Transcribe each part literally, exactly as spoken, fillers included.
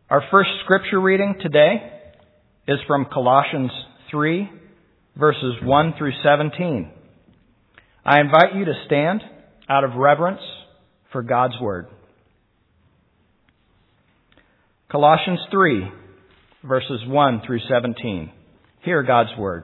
Our first scripture reading today is from Colossians three, verses one through seventeen. I invite you to stand out of reverence for God's Word. Colossians three, verses one through seventeen. Hear God's Word.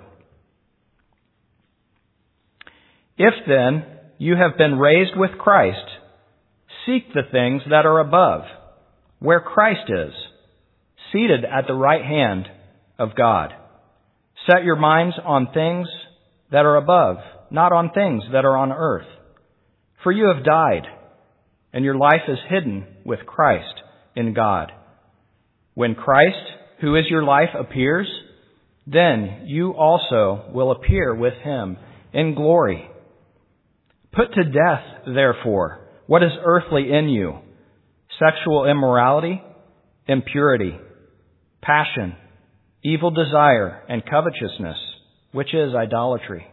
If then you have been raised with Christ, seek the things that are above, where Christ is, seated at the right hand of God. Set your minds on things that are above, not on things that are on earth. For you have died, and your life is hidden with Christ in God. When Christ, who is your life, appears, then you also will appear with Him in glory. Put to death, therefore, what is earthly in you: sexual immorality, impurity, passion, evil desire, and covetousness, which is idolatry.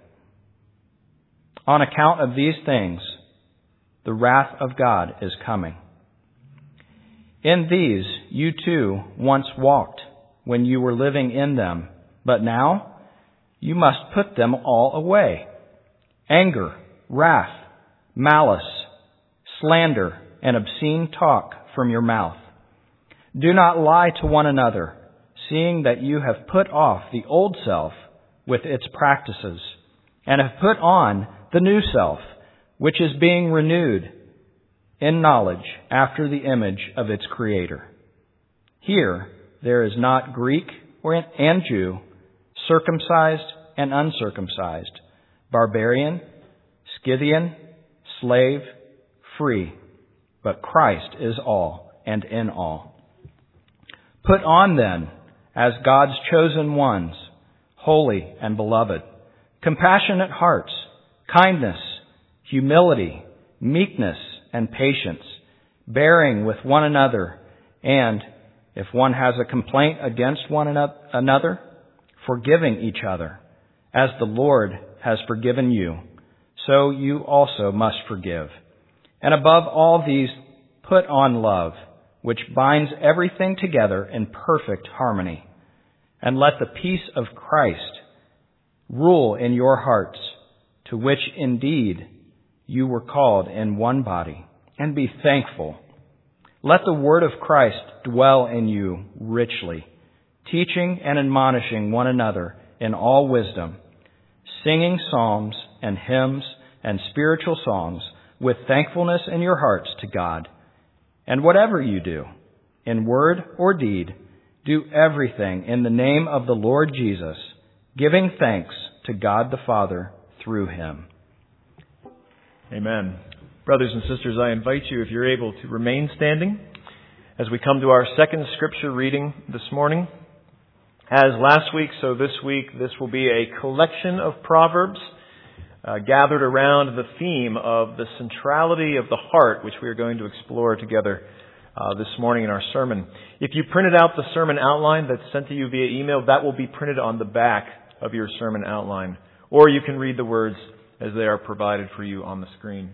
On account of these things, the wrath of God is coming. In these you too once walked when you were living in them, but now you must put them all away: anger, wrath, malice, slander, and obscene talk from your mouth. Do not lie to one another, seeing that you have put off the old self with its practices, and have put on the new self, which is being renewed in knowledge after the image of its Creator. Here there is not Greek and Jew, circumcised and uncircumcised, barbarian, Scythian, slave, free, but Christ is all and in all. Put on then, as God's chosen ones, holy and beloved, compassionate hearts, kindness, humility, meekness, and patience, bearing with one another, and, if one has a complaint against one another, forgiving each other, as the Lord has forgiven you, so you also must forgive. And above all these, put on love, which binds everything together in perfect harmony. And let the peace of Christ rule in your hearts, to which indeed you were called in one body, and be thankful. Let the word of Christ dwell in you richly, teaching and admonishing one another in all wisdom, singing psalms and hymns and spiritual songs with thankfulness in your hearts to God. And whatever you do, in word or deed, do everything in the name of the Lord Jesus, giving thanks to God the Father through Him. Amen. Brothers and sisters, I invite you, if you're able, to remain standing as we come to our second scripture reading this morning. As last week, so this week, this will be a collection of proverbs uh, gathered around the theme of the centrality of the heart, which we are going to explore together uh, this morning in our sermon. If you printed out the sermon outline that's sent to you via email, that will be printed on the back of your sermon outline. Or you can read the words as they are provided for you on the screen.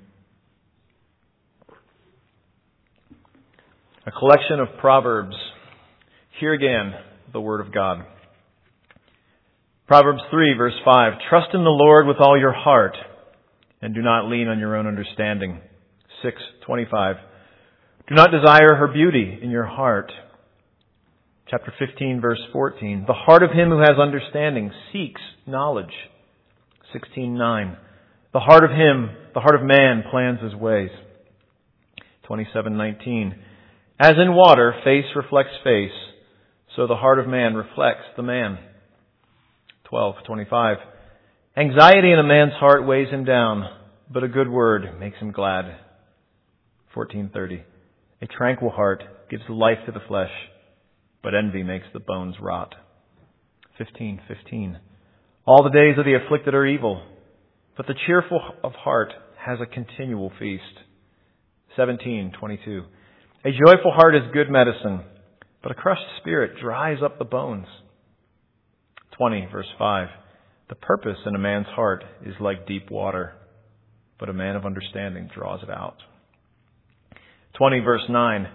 A collection of proverbs. Hear again the word of God. Proverbs three, verse five. Trust in the Lord with all your heart, and do not lean on your own understanding. six twenty-five. Do not desire her beauty in your heart. Chapter fifteen, verse fourteen. The heart of him who has understanding seeks knowledge. sixteen nine. The heart of him, the heart of man, plans his ways. twenty-seven nineteen. As in water, face reflects face, so the heart of man reflects the man. twelve twenty-five. Anxiety in a man's heart weighs him down, but a good word makes him glad. fourteen thirty. A tranquil heart gives life to the flesh, but envy makes the bones rot. fifteen fifteen. All the days of the afflicted are evil, but the cheerful of heart has a continual feast. seventeen twenty-two. A joyful heart is good medicine, but a crushed spirit dries up the bones. twenty, verse five. The purpose in a man's heart is like deep water, but a man of understanding draws it out. twenty, verse nine.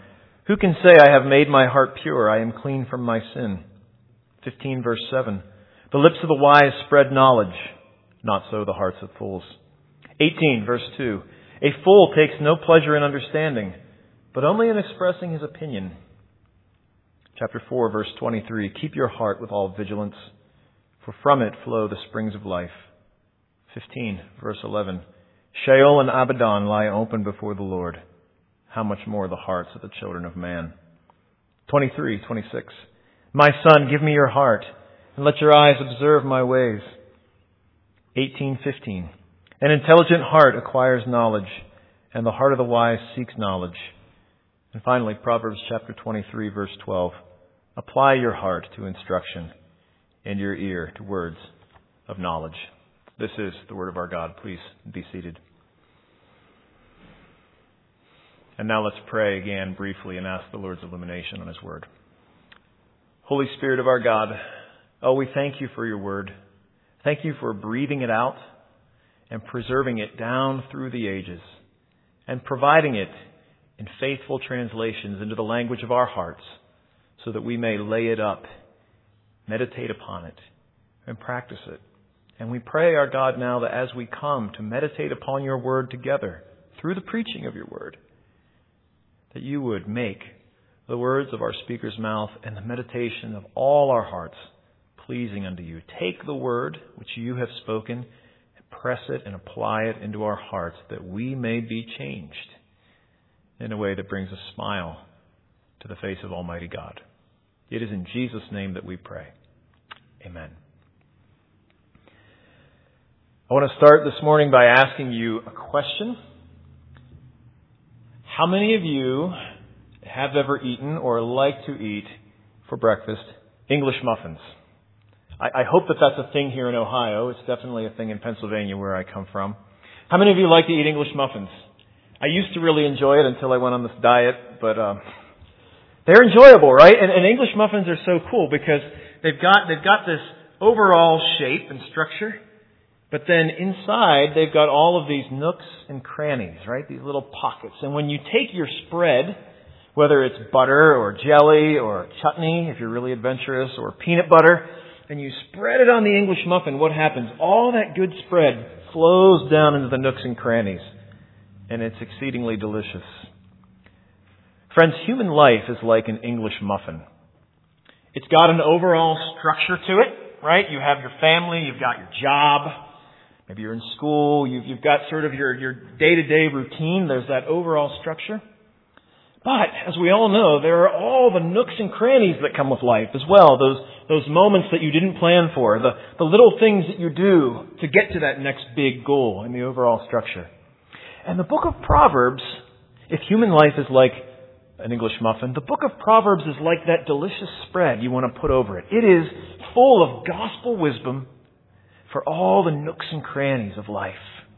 Who can say, I have made my heart pure, I am clean from my sin? fifteen verse seven. The lips of the wise spread knowledge, not so the hearts of fools. eighteen verse two. A fool takes no pleasure in understanding, but only in expressing his opinion. Chapter four verse twenty-three. Keep your heart with all vigilance, for from it flow the springs of life. fifteen verse eleven. Sheol and Abaddon lie open before the Lord. How much more the hearts of the children of man. twenty-three twenty-six. My son, give me your heart, and let your eyes observe my ways. eighteen fifteen. An intelligent heart acquires knowledge, and the heart of the wise seeks knowledge. And finally, Proverbs chapter twenty-three, verse twelve. Apply your heart to instruction, and your ear to words of knowledge. This is the word of our God. Please be seated. And now let's pray again briefly and ask the Lord's illumination on His word. Holy Spirit of our God, oh, we thank you for your word. Thank you for breathing it out and preserving it down through the ages and providing it in faithful translations into the language of our hearts so that we may lay it up, meditate upon it, and practice it. And we pray, our God, now that as we come to meditate upon your word together through the preaching of your word, that you would make the words of our speaker's mouth and the meditation of all our hearts pleasing unto you. Take the word which you have spoken and press it and apply it into our hearts that we may be changed in a way that brings a smile to the face of Almighty God. It is in Jesus' name that we pray. Amen. I want to start this morning by asking you a question. How many of you have ever eaten or like to eat for breakfast English muffins? I, I hope that that's a thing here in Ohio. It's definitely a thing in Pennsylvania where I come from. How many of you like to eat English muffins? I used to really enjoy it until I went on this diet, but um, they're enjoyable, right? And, and English muffins are so cool because they've got they've got this overall shape and structure. But then inside, they've got all of these nooks and crannies, right? These little pockets. And when you take your spread, whether it's butter or jelly or chutney, if you're really adventurous, or peanut butter, and you spread it on the English muffin, what happens? All that good spread flows down into the nooks and crannies. And it's exceedingly delicious. Friends, human life is like an English muffin. It's got an overall structure to it, right? You have your family, you've got your job. Maybe you're in school, you've, you've got sort of your, your day-to-day routine. There's that overall structure. But, as we all know, there are all the nooks and crannies that come with life as well. Those, those moments that you didn't plan for. The, the little things that you do to get to that next big goal in the overall structure. And the book of Proverbs, if human life is like an English muffin, the book of Proverbs is like that delicious spread you want to put over it. It is full of gospel wisdom for all the nooks and crannies of life.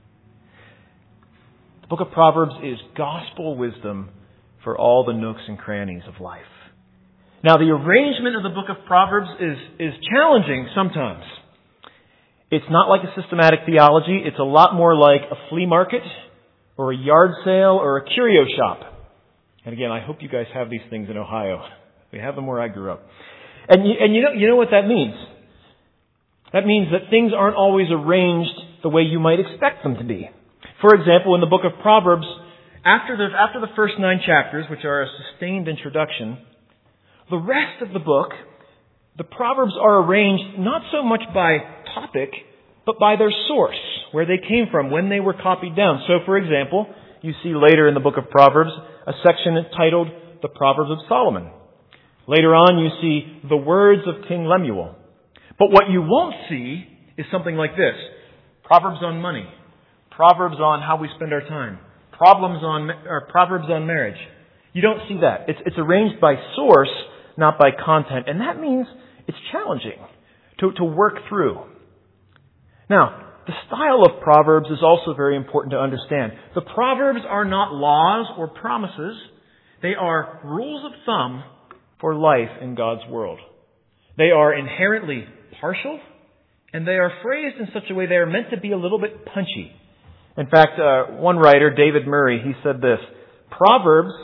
The book of Proverbs is gospel wisdom for all the nooks and crannies of life. Now, the arrangement of the book of Proverbs is, is challenging sometimes. It's not like a systematic theology. It's a lot more like a flea market or a yard sale or a curio shop. And again, I hope you guys have these things in Ohio. We have them where I grew up. And you, and you know, you know what that means? That means that things aren't always arranged the way you might expect them to be. For example, in the book of Proverbs, after the, after the first nine chapters, which are a sustained introduction, the rest of the book, the Proverbs are arranged not so much by topic, but by their source, where they came from, when they were copied down. So, for example, you see later in the book of Proverbs a section titled The Proverbs of Solomon. Later on, you see the words of King Lemuel. But what you won't see is something like this. Proverbs on money. Proverbs on how we spend our time. Problems on, or Proverbs on marriage. You don't see that. It's, it's arranged by source, not by content. And that means it's challenging to, to work through. Now, the style of Proverbs is also very important to understand. The Proverbs are not laws or promises. They are rules of thumb for life in God's world. They are inherently partial, and they are phrased in such a way they are meant to be a little bit punchy. In fact, uh, one writer, David Murray, he said this: Proverbs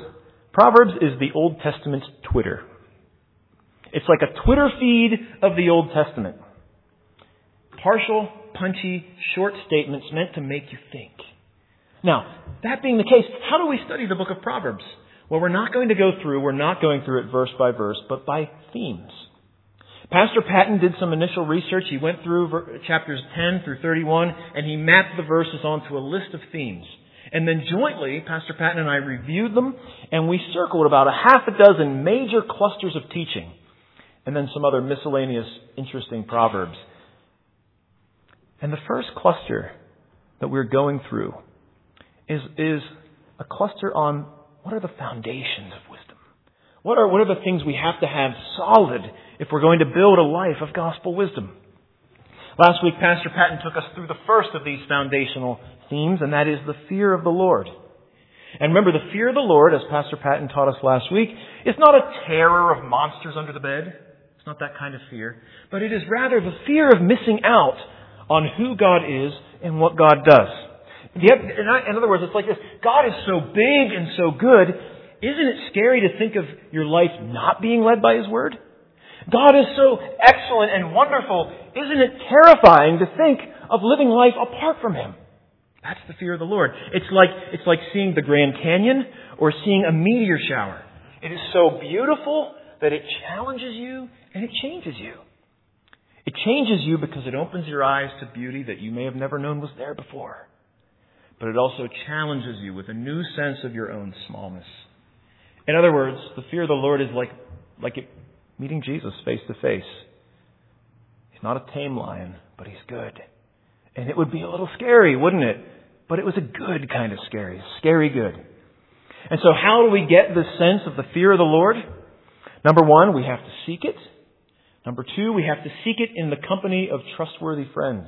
Proverbs is the Old Testament's Twitter. It's like a Twitter feed of the Old Testament. Partial, punchy, short statements meant to make you think. Now, that being the case, how do we study the book of Proverbs? Well, we're not going to go through, we're not going through it verse by verse, but by themes. Pastor Patton did some initial research. He went through chapters ten through thirty-one, and he mapped the verses onto a list of themes. And then jointly, Pastor Patton and I reviewed them, and we circled about a half a dozen major clusters of teaching, and then some other miscellaneous interesting proverbs. And the first cluster that we're going through is, is a cluster on what are the foundations of wisdom? What are, what are the things we have to have solid if we're going to build a life of gospel wisdom? Last week, Pastor Patton took us through the first of these foundational themes, and that is the fear of the Lord. And remember, the fear of the Lord, as Pastor Patton taught us last week, is not a terror of monsters under the bed. It's not that kind of fear. But it is rather the fear of missing out on who God is and what God does. In other words, it's like this. God is so big and so good. Isn't it scary to think of your life not being led by His Word? God is so excellent and wonderful. Isn't it terrifying to think of living life apart from Him? That's the fear of the Lord. It's like, it's like seeing the Grand Canyon or seeing a meteor shower. It is so beautiful that it challenges you and it changes you. It changes you because it opens your eyes to beauty that you may have never known was there before. But it also challenges you with a new sense of your own smallness. In other words, the fear of the Lord is like, like it, meeting Jesus face to face. He's not a tame lion, but He's good. And it would be a little scary, wouldn't it? But it was a good kind of scary. Scary good. And so how do we get this sense of the fear of the Lord? Number one, we have to seek it. Number two, we have to seek it in the company of trustworthy friends.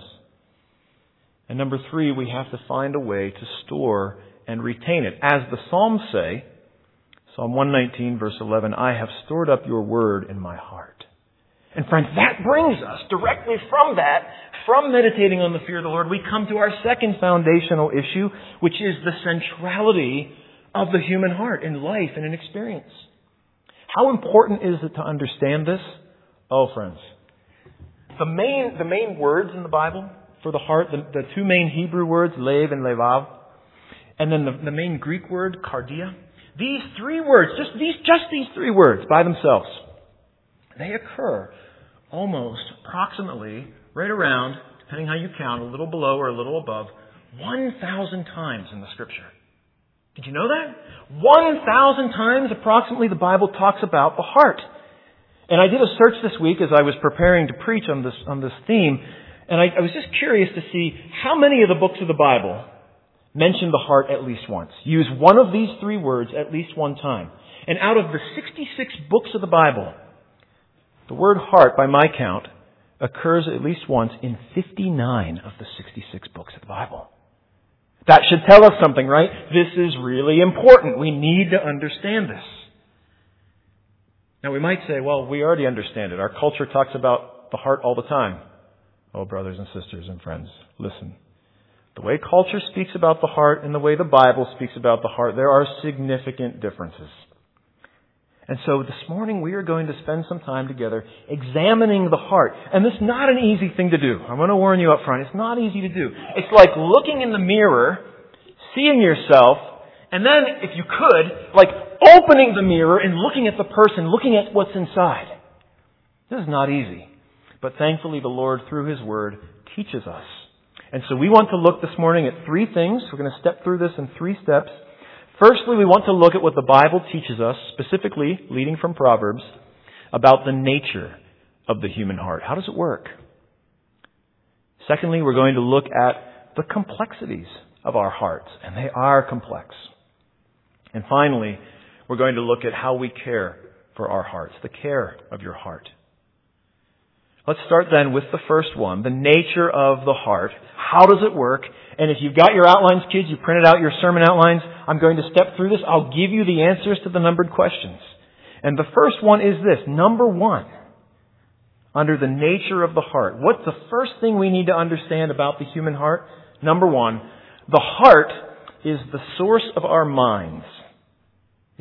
And number three, we have to find a way to store and retain it. As the Psalms say, Psalm one nineteen, verse eleven, I have stored up your word in my heart. And friends, that brings us directly from that, from meditating on the fear of the Lord, we come to our second foundational issue, which is the centrality of the human heart in life and in experience. How important is it to understand this? Oh, friends, the main, the main words in the Bible for the heart, the, the two main Hebrew words, lev and levav, and then the, the main Greek word, kardia, these three words, just these, just these three words by themselves, they occur almost approximately right around, depending how you count, a little below or a little above, one thousand times in the Scripture. Did you know that? one thousand times approximately the Bible talks about the heart. And I did a search this week as I was preparing to preach on this, on this theme, and I, I was just curious to see how many of the books of the Bible mention the heart at least once. Use one of these three words at least one time. And out of the sixty-six books of the Bible, the word heart, by my count, occurs at least once in fifty-nine of the sixty-six books of the Bible. That should tell us something, right? This is really important. We need to understand this. Now we might say, well, we already understand it. Our culture talks about the heart all the time. Oh, brothers and sisters and friends, listen. The way culture speaks about the heart and the way the Bible speaks about the heart, there are significant differences. And so this morning we are going to spend some time together examining the heart. And this is not an easy thing to do. I'm going to warn you up front. It's not easy to do. It's like looking in the mirror, seeing yourself, and then, if you could, like opening the mirror and looking at the person, looking at what's inside. This is not easy. But thankfully the Lord, through His Word, teaches us. And so we want to look this morning at three things. We're going to step through this in three steps. Firstly, we want to look at what the Bible teaches us, specifically, leading from Proverbs, about the nature of the human heart. How does it work? Secondly, we're going to look at the complexities of our hearts, and they are complex. And finally, we're going to look at how we care for our hearts, the care of your heart. Let's start then with the first one, the nature of the heart. How does it work? And if you've got your outlines, kids, you printed out your sermon outlines, I'm going to step through this. I'll give you the answers to the numbered questions. And the first one is this. Number one, under the nature of the heart. What's the first thing we need to understand about the human heart? Number one, the heart is the source of our minds.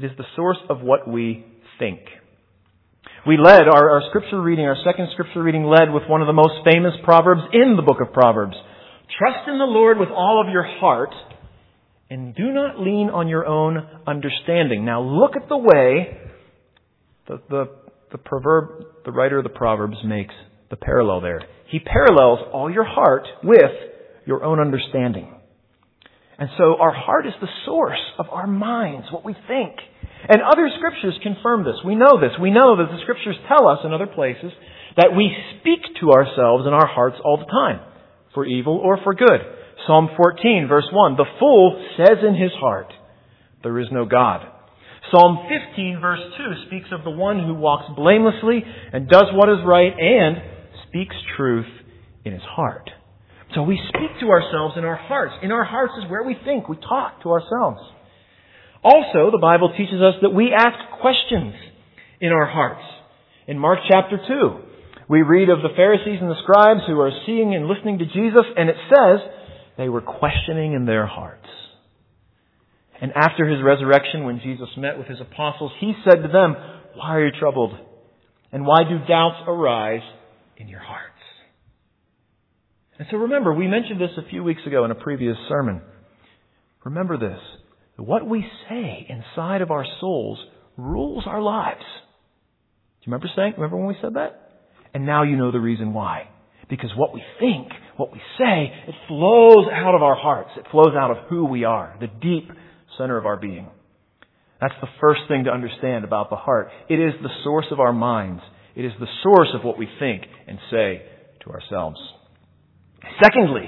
It is the source of what we think. We led, our, our scripture reading, our second scripture reading led with one of the most famous proverbs in the book of Proverbs. Trust in the Lord with all of your heart, and do not lean on your own understanding. Now look at the way the, the, the proverb, the writer of the Proverbs makes the parallel there. He parallels all your heart with your own understanding. And so our heart is the source of our minds, what we think. And other scriptures confirm this. We know this. We know that the scriptures tell us in other places that we speak to ourselves in our hearts all the time, for evil or for good. Psalm fourteen, verse one, the fool says in his heart, there is no God. Psalm fifteen, verse two, speaks of the one who walks blamelessly and does what is right and speaks truth in his heart. So we speak to ourselves in our hearts. In our hearts is where we think. We talk to ourselves. Also, the Bible teaches us that we ask questions in our hearts. In Mark chapter two, we read of the Pharisees and the scribes who are seeing and listening to Jesus, and it says they were questioning in their hearts. And after his resurrection, when Jesus met with his apostles, he said to them, why are you troubled? And why do doubts arise in your hearts? And so remember, we mentioned this a few weeks ago in a previous sermon. Remember this. What we say inside of our souls rules our lives. Do you remember saying? Remember when we said that? And now you know the reason why. Because what we think, what we say, it flows out of our hearts. It flows out of who we are, the deep center of our being. That's the first thing to understand about the heart. It is the source of our minds. It is the source of what we think and say to ourselves. Secondly,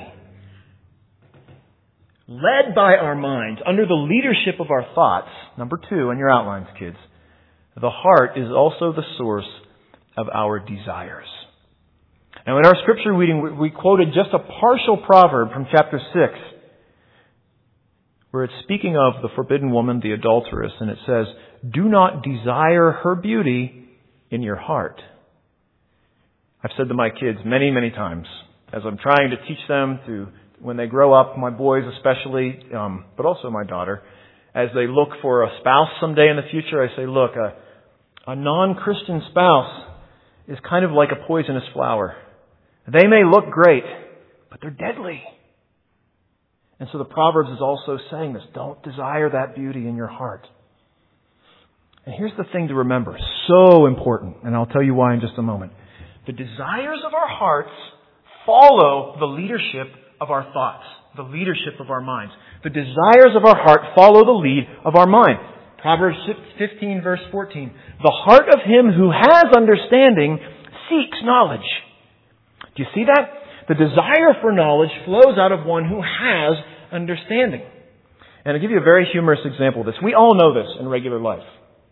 led by our minds, under the leadership of our thoughts, number two in your outlines, kids, the heart is also the source of our desires. Now in our scripture reading, we quoted just a partial proverb from chapter six, where it's speaking of the forbidden woman, the adulteress, and it says, do not desire her beauty in your heart. I've said to my kids many, many times, as I'm trying to teach them to, when they grow up, my boys especially, um, but also my daughter, as they look for a spouse someday in the future, I say, look, a, a non-Christian spouse is kind of like a poisonous flower. They may look great, but they're deadly. And so the Proverbs is also saying this. Don't desire that beauty in your heart. And here's the thing to remember. So important. And I'll tell you why in just a moment. The desires of our hearts follow the leadership of our thoughts. The leadership of our minds. The desires of our heart follow the lead of our mind. Proverbs fifteen verse fourteen. The heart of him who has understanding seeks knowledge. Do you see that? The desire for knowledge flows out of one who has understanding. And I'll give you a very humorous example of this. We all know this in regular life.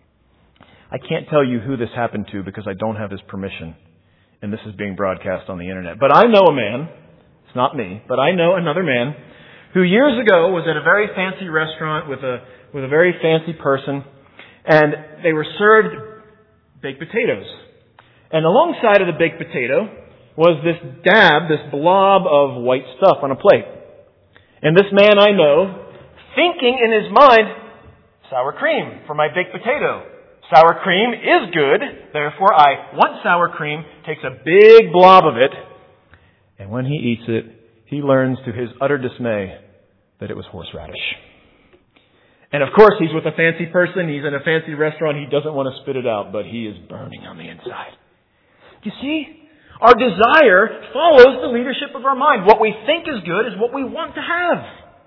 I can't tell you who this happened to because I don't have his permission. And this is being broadcast on the internet. But I know a man, it's not me, but I know another man who years ago was at a very fancy restaurant with a with a very fancy person, and they were served baked potatoes. And alongside of the baked potato was this dab, this blob of white stuff on a plate. And this man I know, thinking in his mind, sour cream for my baked potato. Sour cream is good, therefore I want sour cream, takes a big blob of it, and when he eats it, he learns to his utter dismay that it was horseradish. And of course he's with a fancy person, he's in a fancy restaurant, he doesn't want to spit it out, but he is burning on the inside. You see? Our desire follows the leadership of our mind. What we think is good is what we want to have.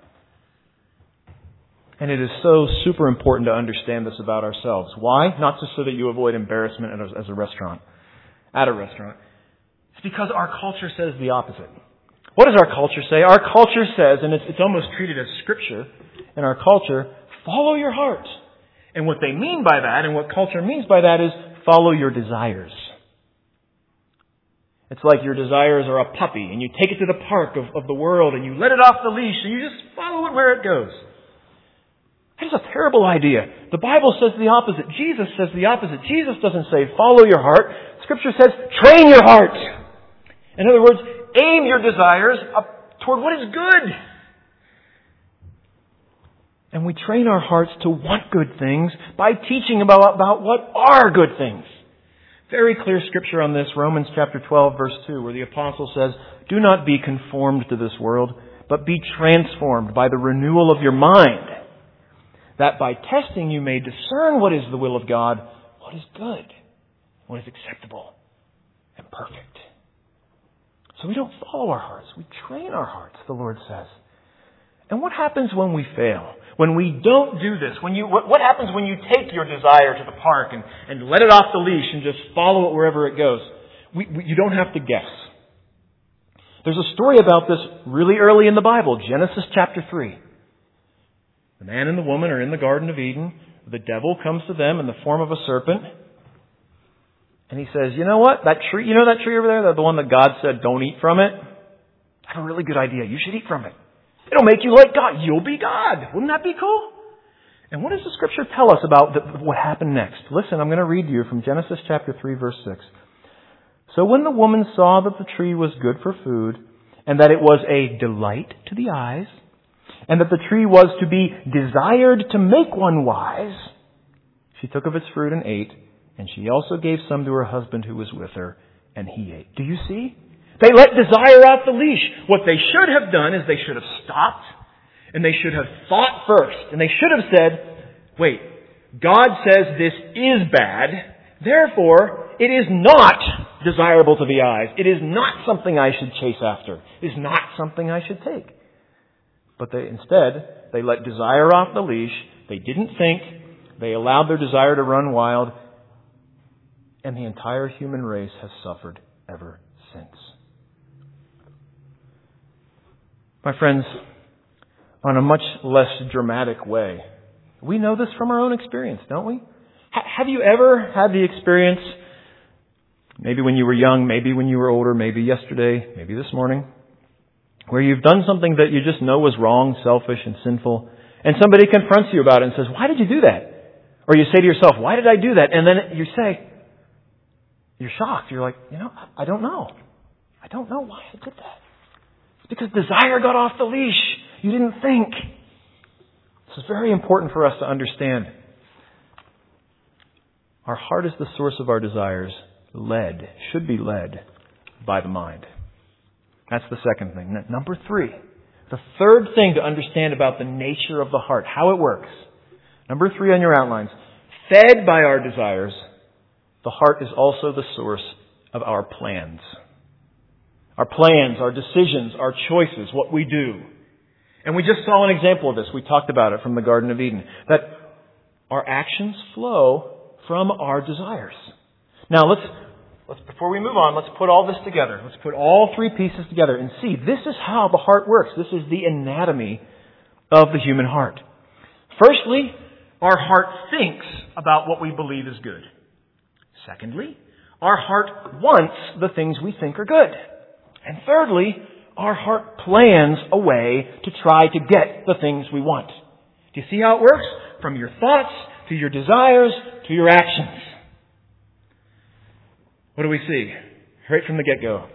And it is so super important to understand this about ourselves. Why? Not just so that you avoid embarrassment as a restaurant, at a restaurant. It's because our culture says the opposite. What does our culture say? Our culture says, and it's, it's almost treated as scripture in our culture, follow your heart. And what they mean by that, and what culture means by that, is follow your desires. It's like your desires are a puppy, and you take it to the park of, of the world, and you let it off the leash, and you just follow it where it goes. That is a terrible idea. The Bible says the opposite. Jesus says the opposite. Jesus doesn't say follow your heart. Scripture says train your heart. In other words, aim your desires up toward what is good. And we train our hearts to want good things by teaching about, about what are good things. Very clear scripture on this, Romans chapter twelve, verse two, where the apostle says, "Do not be conformed to this world, but be transformed by the renewal of your mind, that by testing you may discern what is the will of God, what is good, what is acceptable, and perfect." So we don't follow our hearts. We train our hearts, the Lord says. And what happens when we fail? When we don't do this? When you, what, what happens when you take your desire to the park and, and let it off the leash and just follow it wherever it goes? We, we, you don't have to guess. There's a story about this really early in the Bible, Genesis chapter three. The man and the woman are in the Garden of Eden. The devil comes to them in the form of a serpent. And he says, you know what? That tree, you know that tree over there? The one that God said, don't eat from it? I have a really good idea. You should eat from it. It'll make you like God. You'll be God. Wouldn't that be cool? And what does the Scripture tell us about the, what happened next? Listen, I'm going to read to you from Genesis chapter three, verse six. So when the woman saw that the tree was good for food, and that it was a delight to the eyes, and that the tree was to be desired to make one wise, she took of its fruit and ate, and she also gave some to her husband who was with her, and he ate. Do you see? They let desire off the leash. What they should have done is they should have stopped, and they should have thought first, and they should have said, wait, God says this is bad, therefore it is not desirable to the eyes. It is not something I should chase after. It is not something I should take. But they instead, they let desire off the leash. They didn't think. They allowed their desire to run wild. And the entire human race has suffered ever since. My friends, on a much less dramatic way, we know this from our own experience, don't we? H- have you ever had the experience, maybe when you were young, maybe when you were older, maybe yesterday, maybe this morning, where you've done something that you just know was wrong, selfish, and sinful, and somebody confronts you about it and says, why did you do that? Or you say to yourself, why did I do that? And then you say, you're shocked. You're like, you know, I don't know. I don't know why I did that. It's because desire got off the leash. You didn't think. This is very important for us to understand. Our heart is the source of our desires, led, should be led by the mind. That's the second thing. Number three, the third thing to understand about the nature of the heart, how it works. Number three on your outlines. Fed by our desires, the heart is also the source of our plans. Our plans, our decisions, our choices, what we do. And we just saw an example of this. We talked about it from the Garden of Eden. That our actions flow from our desires. Now let's, let's before we move on, let's put all this together. Let's put all three pieces together and see this is how the heart works. This is the anatomy of the human heart. Firstly, our heart thinks about what we believe is good. Secondly, our heart wants the things we think are good. And thirdly, our heart plans a way to try to get the things we want. Do you see how it works? From your thoughts, to your desires, to your actions. What do we see? Right from the get-go.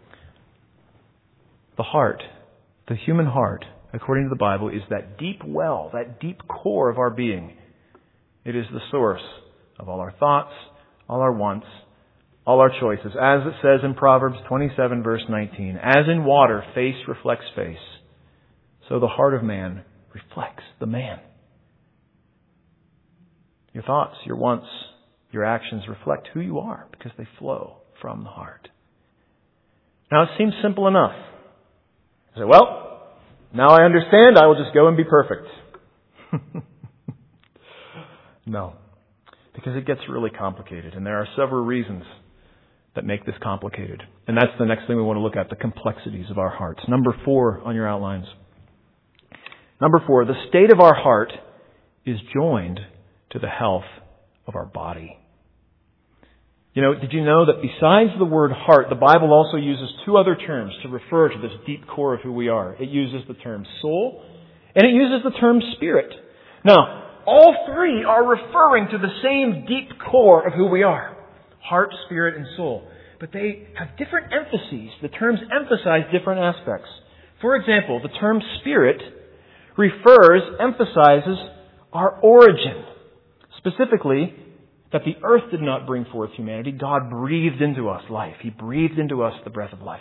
The heart, the human heart, according to the Bible, is that deep well, that deep core of our being. It is the source of all our thoughts, all our wants, all our choices. As it says in Proverbs twenty-seven, verse nineteen, as in water, face reflects face, so the heart of man reflects the man. Your thoughts, your wants, your actions reflect who you are because they flow from the heart. Now it seems simple enough. You say, well, now I understand, I will just go and be perfect. No. Because it gets really complicated. And there are several reasons that make this complicated. And that's the next thing we want to look at, the complexities of our hearts. Number four on your outlines. Number four, the state of our heart is joined to the health of our body. You know, did you know that besides the word heart, the Bible also uses two other terms to refer to this deep core of who we are. It uses the term soul, and it uses the term spirit. Now, all three are referring to the same deep core of who we are. Heart, spirit, and soul. But they have different emphases. The terms emphasize different aspects. For example, the term spirit refers, emphasizes our origin. Specifically, that the earth did not bring forth humanity. God breathed into us life. He breathed into us the breath of life.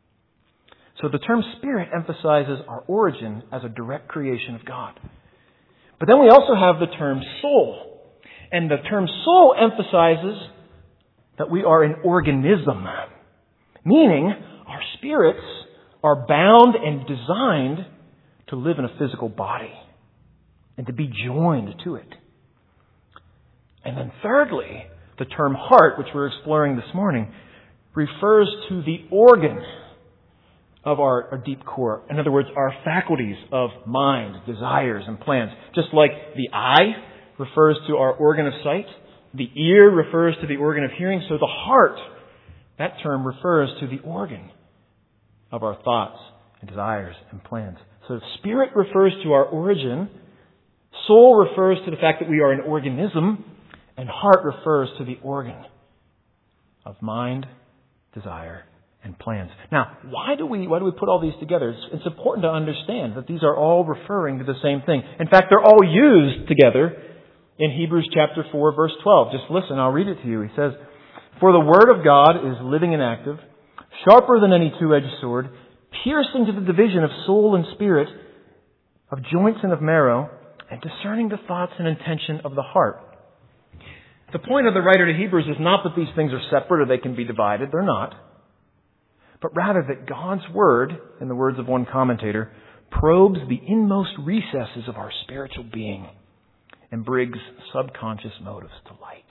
So the term spirit emphasizes our origin as a direct creation of God. But then we also have the term soul. And the term soul emphasizes that we are an organism. Meaning, our spirits are bound and designed to live in a physical body and to be joined to it. And then thirdly, the term heart, which we're exploring this morning, refers to the organ of our, our deep core. In other words, our faculties of mind, desires, and plans. Just like the eye refers to our organ of sight, the ear refers to the organ of hearing, so the heart, that term refers to the organ of our thoughts and desires and plans. So spirit refers to our origin, soul refers to the fact that we are an organism, and heart refers to the organ of mind, desire, and plans. Now, why do we why do we put all these together? It's, it's important to understand that these are all referring to the same thing. In fact, they're all used together in Hebrews chapter four, verse twelve. Just listen, I'll read it to you. He says, "For the word of God is living and active, sharper than any two-edged sword, piercing to the division of soul and spirit, of joints and of marrow, and discerning the thoughts and intention of the heart." The point of the writer to Hebrews is not that these things are separate or they can be divided. They're not. But rather that God's Word, in the words of one commentator, probes the inmost recesses of our spiritual being and brings subconscious motives to light.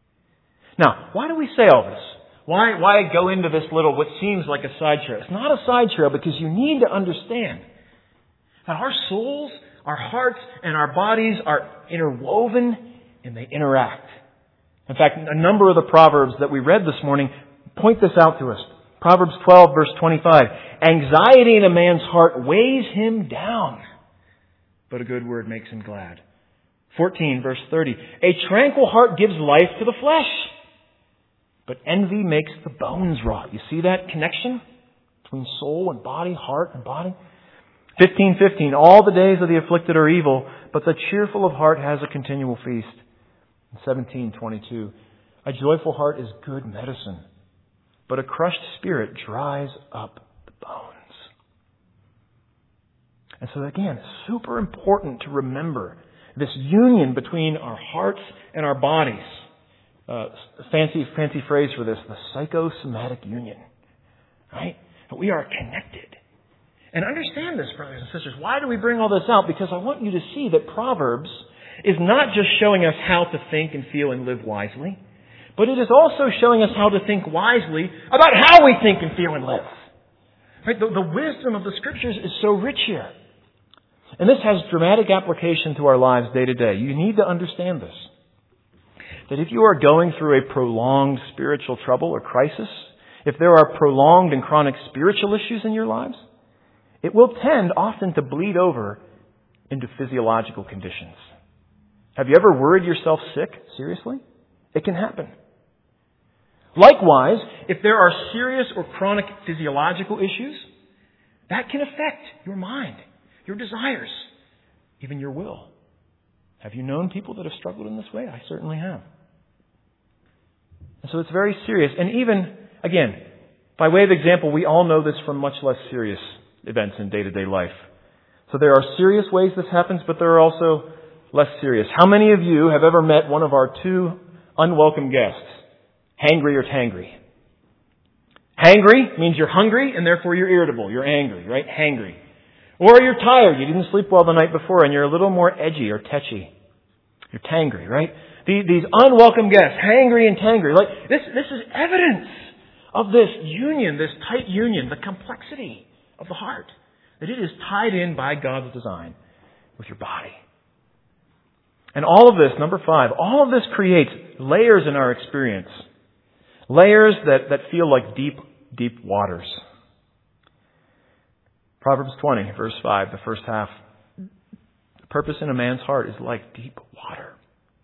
Now, why do we say all this? Why, why go into this little, what seems like a side trail? It's not a side trail because you need to understand that our souls, our hearts, and our bodies are interwoven and they interact. In fact, a number of the Proverbs that we read this morning point this out to us. Proverbs twelve, verse twenty-five. "Anxiety in a man's heart weighs him down, but a good word makes him glad." fourteen, verse thirty. "A tranquil heart gives life to the flesh, but envy makes the bones rot." You see that connection between soul and body, heart and body? fifteen fifteen. "All the days of the afflicted are evil, but the cheerful of heart has a continual feast." seventeen twenty-two. "A joyful heart is good medicine, but a crushed spirit dries up the bones." And so again, it's super important to remember this union between our hearts and our bodies. Uh, fancy, fancy phrase for this, the psychosomatic union. Right? We are connected. And understand this, brothers and sisters. Why do we bring all this out? Because I want you to see that Proverbs is not just showing us how to think and feel and live wisely, but it is also showing us how to think wisely about how we think and feel and live. Right? The, the wisdom of the Scriptures is so rich here. And this has dramatic application to our lives day to day. You need to understand this. That if you are going through a prolonged spiritual trouble or crisis, if there are prolonged and chronic spiritual issues in your lives, it will tend often to bleed over into physiological conditions. Have you ever worried yourself sick? Seriously? It can happen. Likewise, if there are serious or chronic physiological issues, that can affect your mind, your desires, even your will. Have you known people that have struggled in this way? I certainly have. And so it's very serious. And even, again, by way of example, we all know this from much less serious events in day-to-day life. So there are serious ways this happens, but there are also less serious. How many of you have ever met one of our two unwelcome guests? Hangry or tangry? Hangry means you're hungry and therefore you're irritable. You're angry, right? Hangry. Or you're tired. You didn't sleep well the night before and you're a little more edgy or tetchy. You're tangry, right? These, these unwelcome guests, hangry and tangry. Like this, this is evidence of this union, this tight union, the complexity of the heart. That it is tied in by God's design with your body. And all of this, number five, all of this creates layers in our experience. Layers that, that feel like deep, deep waters. Proverbs twenty, verse five, the first half. The purpose in a man's heart is like deep water.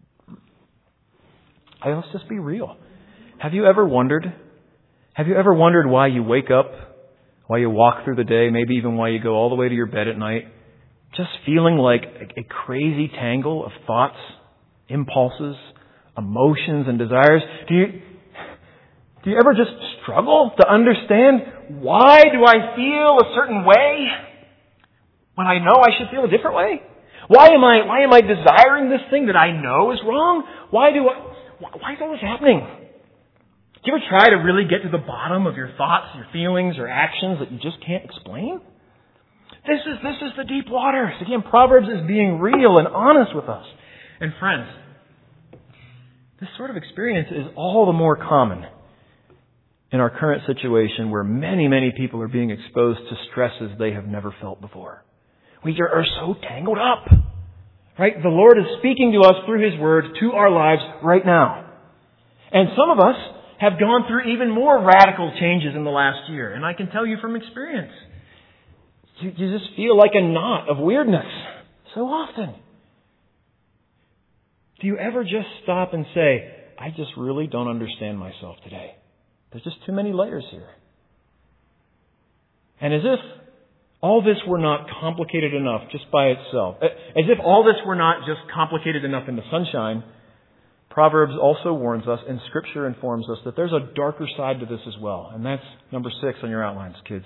Hey, let's just be real. Have you ever wondered? Have you ever wondered why you wake up, why you walk through the day, maybe even why you go all the way to your bed at night, just feeling like a, a crazy tangle of thoughts, impulses, emotions, and desires? Do you, do you ever just struggle to understand, why do I feel a certain way when I know I should feel a different way? Why am I, why am I desiring this thing that I know is wrong? Why do I, why is all this happening? Do you ever try to really get to the bottom of your thoughts, your feelings, or actions that you just can't explain? This is, this is the deep waters. Again, Proverbs is being real and honest with us. And friends, this sort of experience is all the more common in our current situation, where many, many people are being exposed to stresses they have never felt before. We are so tangled up. Right? The Lord is speaking to us through His Word to our lives right now. And some of us have gone through even more radical changes in the last year. And I can tell you from experience, you, you just feel like a knot of weirdness so often. Do you ever just stop and say, I just really don't understand myself today? There's just too many layers here. And as if all this were not complicated enough just by itself, as if all this were not just complicated enough in the sunshine, Proverbs also warns us, and Scripture informs us, that there's a darker side to this as well. And that's number six on your outlines, kids.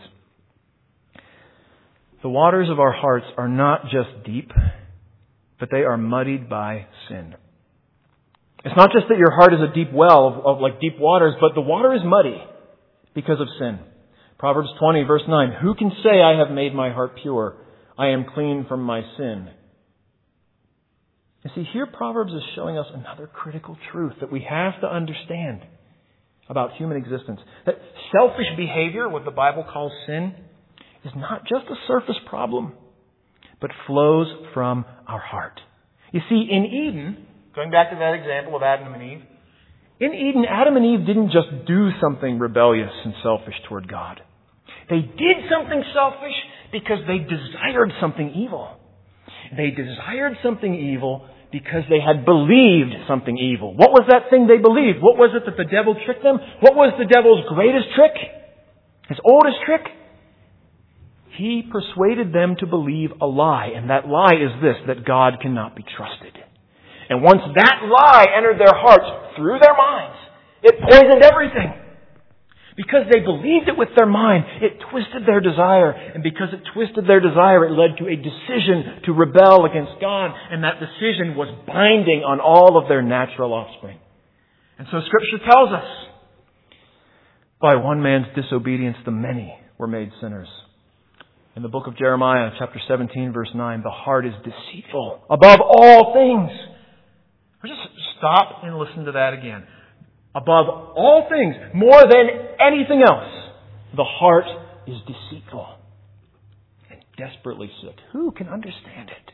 The waters of our hearts are not just deep, but they are muddied by sin. It's not just that your heart is a deep well of, of like deep waters, but the water is muddy because of sin. Proverbs twenty, verse nine, who can say I have made my heart pure? I am clean from my sin. You see, here Proverbs is showing us another critical truth that we have to understand about human existence. That selfish behavior, what the Bible calls sin, is not just a surface problem, but flows from our heart. You see, in Eden, going back to that example of Adam and Eve, in Eden, Adam and Eve didn't just do something rebellious and selfish toward God. They did something selfish because they desired something evil. They desired something evil because they had believed something evil. What was that thing they believed? What was it that the devil tricked them? What was the devil's greatest trick? His oldest trick? He persuaded them to believe a lie. And that lie is this, that God cannot be trusted. And once that lie entered their hearts through their minds, it poisoned everything. Because they believed it with their mind, it twisted their desire. And because it twisted their desire, it led to a decision to rebel against God. And that decision was binding on all of their natural offspring. And so Scripture tells us, by one man's disobedience, the many were made sinners. In the book of Jeremiah, chapter seventeen, verse nine, the heart is deceitful above all things. Just stop and listen to that again. Above all things, more than anything else, the heart is deceitful and desperately sick. Who can understand it?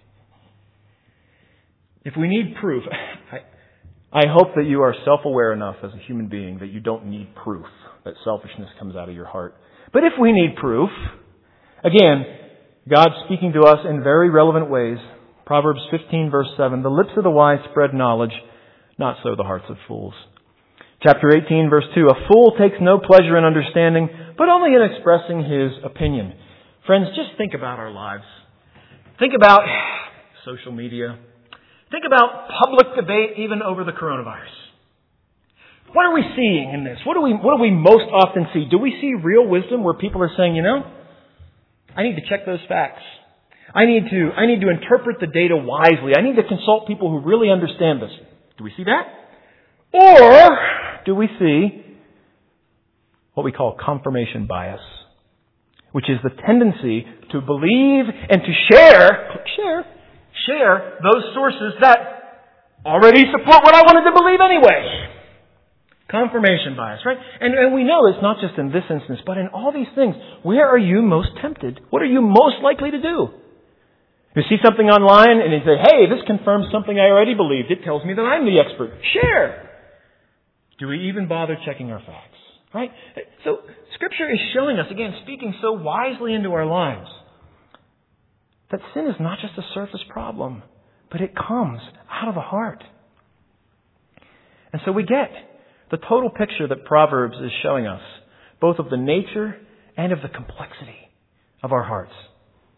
If we need proof, I, I hope that you are self-aware enough as a human being that you don't need proof that selfishness comes out of your heart. But if we need proof, again, God speaking to us in very relevant ways. Proverbs fifteen, verse seven, the lips of the wise spread knowledge, not so the hearts of fools. Chapter eighteen, verse two, a fool takes no pleasure in understanding, but only in expressing his opinion. Friends, just think about our lives. Think about social media. Think about public debate even over the coronavirus. What are we seeing in this? What do we, what do we most often see? Do we see real wisdom where people are saying, you know, I need to check those facts. I need to, I need to interpret the data wisely. I need to consult people who really understand this. Do we see that? Or do we see what we call confirmation bias, which is the tendency to believe and to share, click share, share those sources that already support what I wanted to believe anyway. Confirmation bias, right? And, and we know it's not just in this instance, but in all these things. Where are you most tempted? What are you most likely to do? You see something online and you say, hey, this confirms something I already believed. It tells me that I'm the expert. Share. Do we even bother checking our facts? Right? So Scripture is showing us, again, speaking so wisely into our lives, that sin is not just a surface problem, but it comes out of the heart. And so we get the total picture that Proverbs is showing us, both of the nature and of the complexity of our hearts.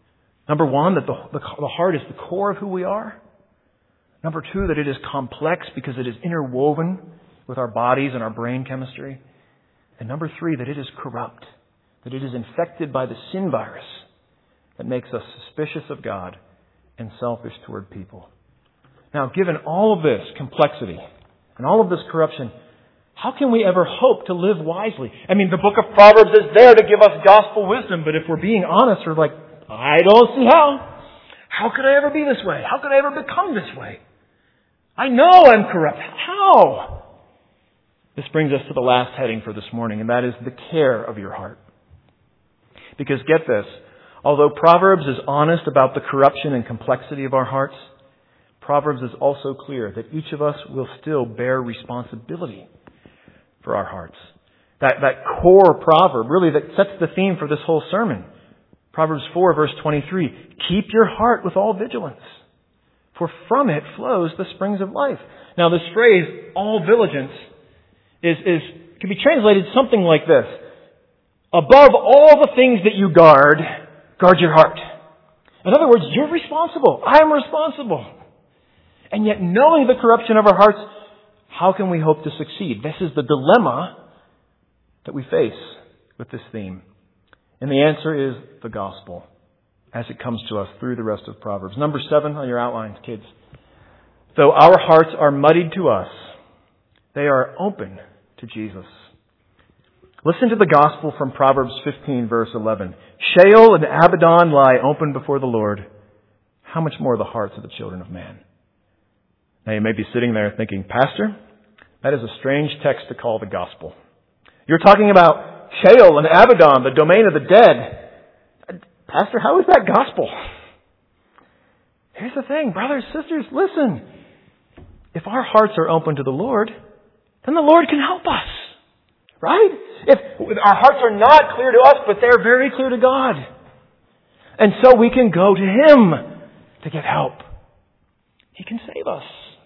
Number one, that the, the, the heart is the core of who we are. Number two, that it is complex because it is interwoven with our bodies and our brain chemistry. And number three, that it is corrupt, that it is infected by the sin virus that makes us suspicious of God and selfish toward people. Now, given all of this complexity and all of this corruption, how can we ever hope to live wisely? I mean, the book of Proverbs is there to give us gospel wisdom, but if we're being honest, we're like, I don't see how. How could I ever be this way? How could I ever become this way? I know I'm corrupt. How? This brings us to the last heading for this morning, and that is the care of your heart. Because get this, although Proverbs is honest about the corruption and complexity of our hearts, Proverbs is also clear that each of us will still bear responsibility for our hearts. That, that core proverb, really, that sets the theme for this whole sermon. Proverbs four, verse twenty-three, keep your heart with all vigilance, for from it flows the springs of life. Now, this phrase, all vigilance, is, is can be translated something like this. Above all the things that you guard, guard your heart. In other words, you're responsible. I am responsible. And yet, knowing the corruption of our hearts, how can we hope to succeed? This is the dilemma that we face with this theme. And the answer is the gospel, as it comes to us through the rest of Proverbs. Number seven on your outlines, kids. Though our hearts are muddied to us, they are open to Jesus. Listen to the gospel from Proverbs fifteen, verse eleven. Sheol and Abaddon lie open before the Lord. How much more the hearts of the children of man? Now you may be sitting there thinking, Pastor, that is a strange text to call the gospel. You're talking about Sheol and Abaddon, the domain of the dead. Pastor, how is that gospel? Here's the thing, brothers, sisters, listen. If our hearts are open to the Lord, then the Lord can help us. Right? If our hearts are not clear to us, but they're very clear to God. And so we can go to Him to get help. He can save us.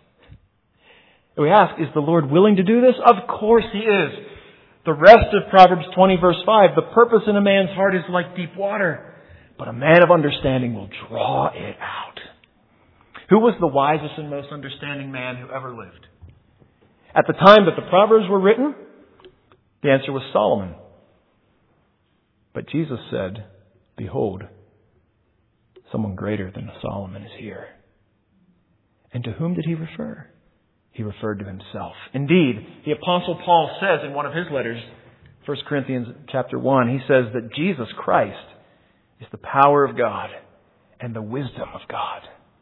We ask, is the Lord willing to do this? Of course He is. The rest of Proverbs twenty, verse five, the purpose in a man's heart is like deep water, but a man of understanding will draw it out. Who was the wisest and most understanding man who ever lived? At the time that the Proverbs were written, the answer was Solomon. But Jesus said, behold, someone greater than Solomon is here. And to whom did He refer? He referred to Himself. Indeed, the Apostle Paul says in one of his letters, First Corinthians chapter one, he says that Jesus Christ is the power of God and the wisdom of God.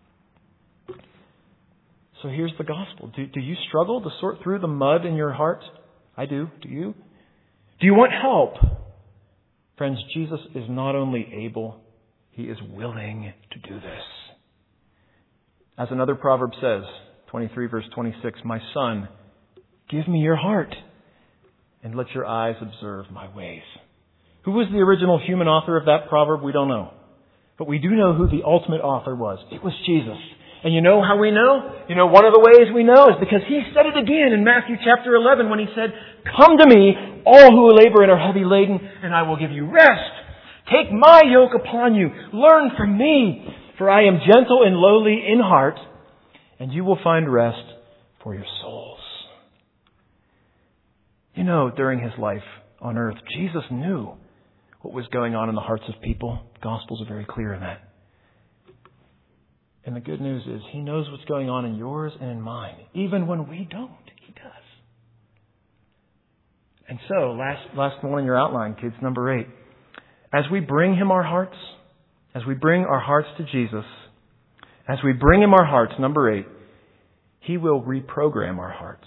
So here's the gospel. Do, do you struggle to sort through the mud in your heart? I do. Do you? Do you want help? Friends, Jesus is not only able, He is willing to do this. As another proverb says, twenty-three verse twenty-six, my son, give me your heart and let your eyes observe my ways. Who was the original human author of that proverb? We don't know. But we do know who the ultimate author was. It was Jesus. And you know how we know? You know, one of the ways we know is because He said it again in Matthew chapter eleven when He said, come to me, all who labor and are heavy laden, and I will give you rest. Take my yoke upon you. Learn from me, for I am gentle and lowly in heart, and you will find rest for your souls. You know, during His life on earth, Jesus knew what was going on in the hearts of people. The Gospels are very clear in that. And the good news is He knows what's going on in yours and in mine, even when we don't. He does. And so, last, last one in your outline, kids, number eight. As we bring Him our hearts, as we bring our hearts to Jesus, as we bring Him our hearts, number eight, He will reprogram our hearts.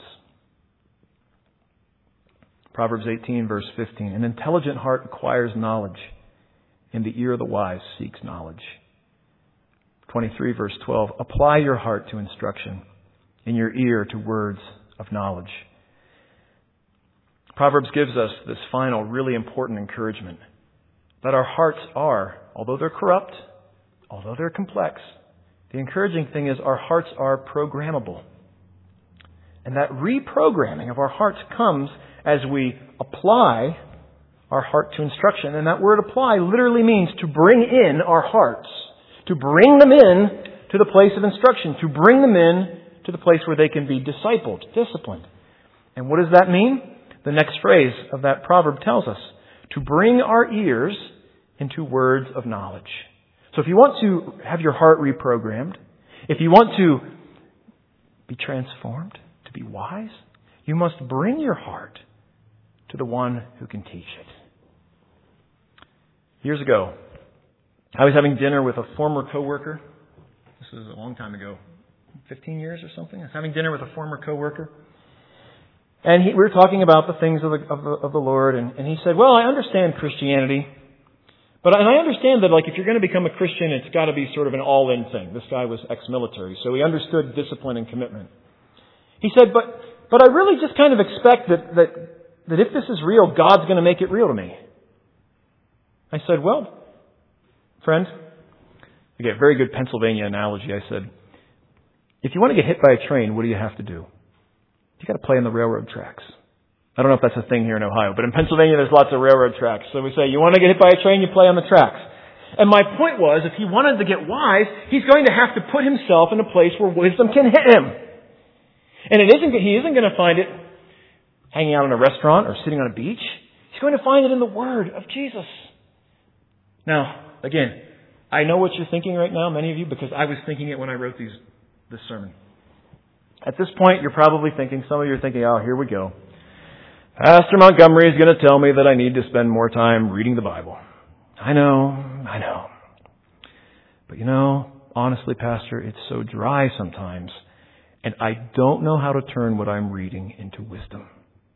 Proverbs eighteen, verse fifteen. An intelligent heart acquires knowledge, and the ear of the wise seeks knowledge. twenty-three, verse twelve. Apply your heart to instruction, and your ear to words of knowledge. Proverbs gives us this final, really important encouragement that our hearts are, although they're corrupt, although they're complex, the encouraging thing is our hearts are programmable. And that reprogramming of our hearts comes as we apply our heart to instruction. And that word apply literally means to bring in our hearts, to bring them in to the place of instruction, to bring them in to the place where they can be discipled, disciplined. And what does that mean? The next phrase of that proverb tells us, to bring our ears into words of knowledge. So if you want to have your heart reprogrammed, if you want to be transformed, to be wise, you must bring your heart to the one who can teach it. Years ago, I was having dinner with a former coworker. This was a long time ago, fifteen years or something. I was having dinner with a former coworker. And he, we were talking about the things of the, of the, of the Lord. And, and he said, well, I understand Christianity. But and I understand that, like, if you're going to become a Christian, it's got to be sort of an all-in thing. This guy was ex-military, so he understood discipline and commitment. He said, but but I really just kind of expect that that, that if this is real, God's going to make it real to me. I said, well, friend, again, very good Pennsylvania analogy. I said, if you want to get hit by a train, what do you have to do? You got to play on the railroad tracks. I don't know if that's a thing here in Ohio, but in Pennsylvania there's lots of railroad tracks. So we say, you want to get hit by a train, you play on the tracks. And my point was, if he wanted to get wise, he's going to have to put himself in a place where wisdom can hit him. And it isn't, he isn't going to find it hanging out in a restaurant or sitting on a beach. He's going to find it in the Word of Jesus. Now, again, I know what you're thinking right now, many of you, because I was thinking it when I wrote these this sermon. At this point, you're probably thinking, some of you are thinking, oh, here we go. Pastor Montgomery is going to tell me that I need to spend more time reading the Bible. I know, I know. But you know, honestly, Pastor, it's so dry sometimes, and I don't know how to turn what I'm reading into wisdom.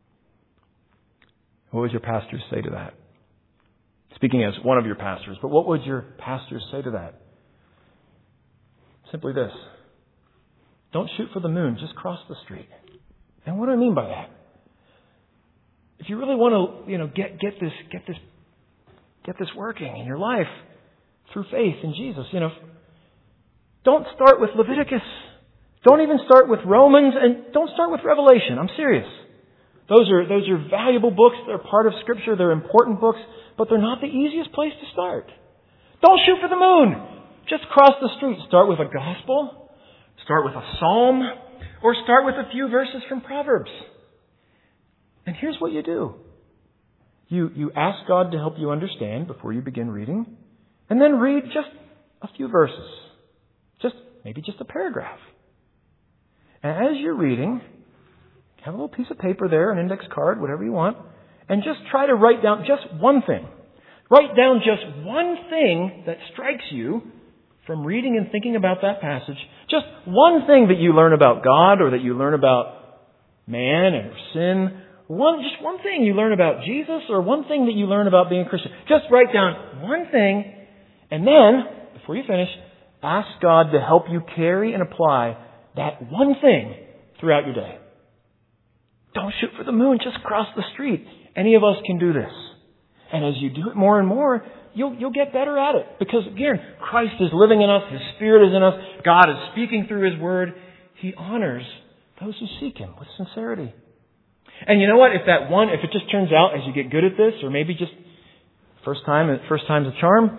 What would your pastors say to that? Speaking as one of your pastors, but what would your pastors say to that? Simply this. Don't shoot for the moon, just cross the street. And what do I mean by that? If you really want to, you know, get get this get this get this working in your life through faith in Jesus, you know, don't start with Leviticus. Don't even start with Romans, and don't start with Revelation. I'm serious. Those are those are valuable books. They're part of Scripture. They're important books, but they're not the easiest place to start. Don't shoot for the moon. Just cross the street. Start with a gospel. Start with a psalm. Or start with a few verses from Proverbs. And here's what you do. You you ask God to help you understand before you begin reading. And then read just a few verses. Just maybe just a paragraph. And as you're reading, have a little piece of paper there, an index card, whatever you want, and just try to write down just one thing. Write down just one thing that strikes you from reading and thinking about that passage. Just one thing that you learn about God, or that you learn about man or sin. One, just one thing you learn about Jesus, or one thing that you learn about being a Christian. Just write down one thing, and then, before you finish, ask God to help you carry and apply that one thing throughout your day. Don't shoot for the moon, just cross the street. Any of us can do this. And as you do it more and more, you'll you'll get better at it. Because again, Christ is living in us, His Spirit is in us, God is speaking through His Word. He honors those who seek Him with sincerity. And you know what? If that one, if it just turns out as you get good at this, or maybe just first time, first time's a charm,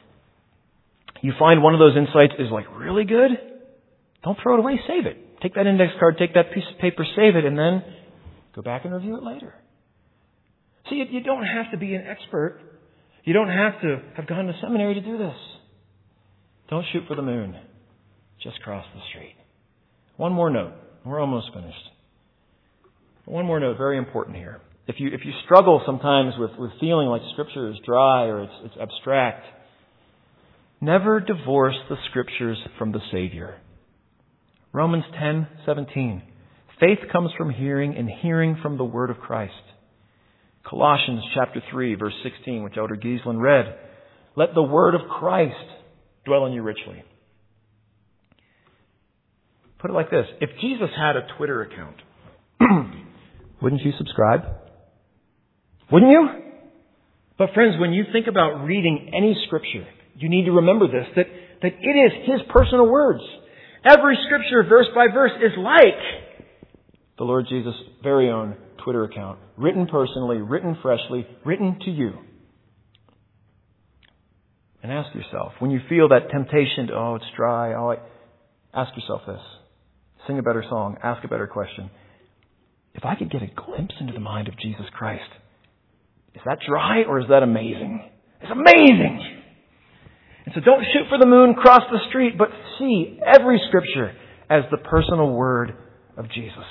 you find one of those insights is like really good, don't throw it away, save it. Take that index card, take that piece of paper, save it, and then go back and review it later. See, you don't have to be an expert. You don't have to have gone to seminary to do this. Don't shoot for the moon. Just cross the street. One more note. We're almost finished. One more note, very important here. If you if you struggle sometimes with, with feeling like Scripture is dry or it's, it's abstract, never divorce the Scriptures from the Savior. Romans ten seventeen. Faith comes from hearing, and hearing from the Word of Christ. Colossians chapter three, verse sixteen, which Elder Giesland read. Let the Word of Christ dwell in you richly. Put it like this. If Jesus had a Twitter account, wouldn't you subscribe? Wouldn't you? But friends, when you think about reading any Scripture, you need to remember this, that, that it is His personal words. Every Scripture, verse by verse, is like the Lord Jesus' very own Twitter account. Written personally, written freshly, written to you. And ask yourself, when you feel that temptation to, oh, it's dry, oh, I, ask yourself this. Sing a better song. Ask a better question. If I could get a glimpse into the mind of Jesus Christ, is that dry or is that amazing? It's amazing! And so don't shoot for the moon, cross the street, but see every Scripture as the personal word of Jesus.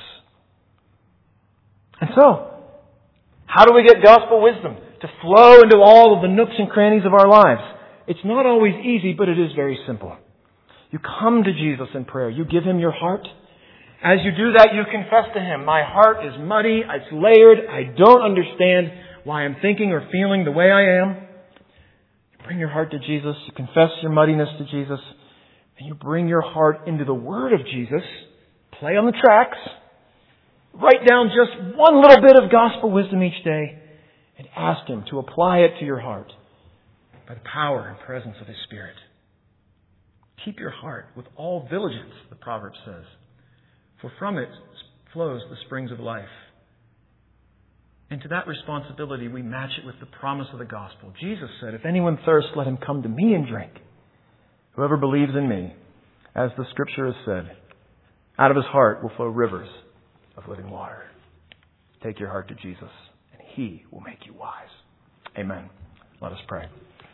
And so, how do we get gospel wisdom to flow into all of the nooks and crannies of our lives? It's not always easy, but it is very simple. You come to Jesus in prayer. You give Him your heart. As you do that, you confess to Him, my heart is muddy, it's layered, I don't understand why I'm thinking or feeling the way I am. You bring your heart to Jesus, you confess your muddiness to Jesus, and you bring your heart into the Word of Jesus, play on the tracks, write down just one little bit of gospel wisdom each day, and ask Him to apply it to your heart by the power and presence of His Spirit. Keep your heart with all diligence, the proverb says, for from it flows the springs of life. And to that responsibility, we match it with the promise of the gospel. Jesus said, if anyone thirsts, let him come to me and drink. Whoever believes in me, as the Scripture has said, out of his heart will flow rivers of living water. Take your heart to Jesus, and He will make you wise. Amen. Let us pray.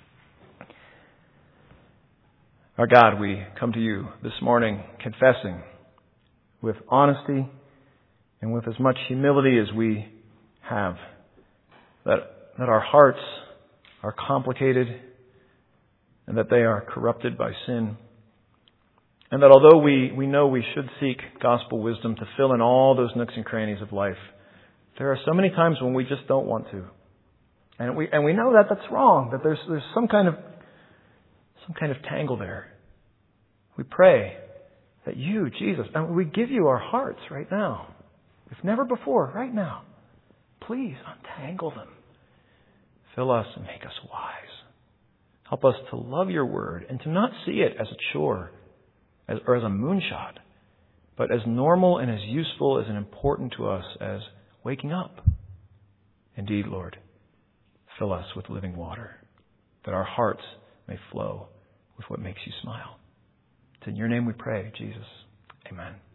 Our God, we come to You this morning confessing with honesty and with as much humility as we have that, that our hearts are complicated and that they are corrupted by sin. And that although we, we know we should seek gospel wisdom to fill in all those nooks and crannies of life, there are so many times when we just don't want to. And we and we know that that's wrong, that there's there's some kind of some kind of tangle there. We pray that You, Jesus, and we give You our hearts right now. If never before, right now. Please untangle them. Fill us and make us wise. Help us to love Your Word and to not see it as a chore as, or as a moonshot, but as normal and as useful as and important to us as waking up. Indeed, Lord, fill us with living water, that our hearts may flow with what makes You smile. It's in Your name we pray, Jesus. Amen.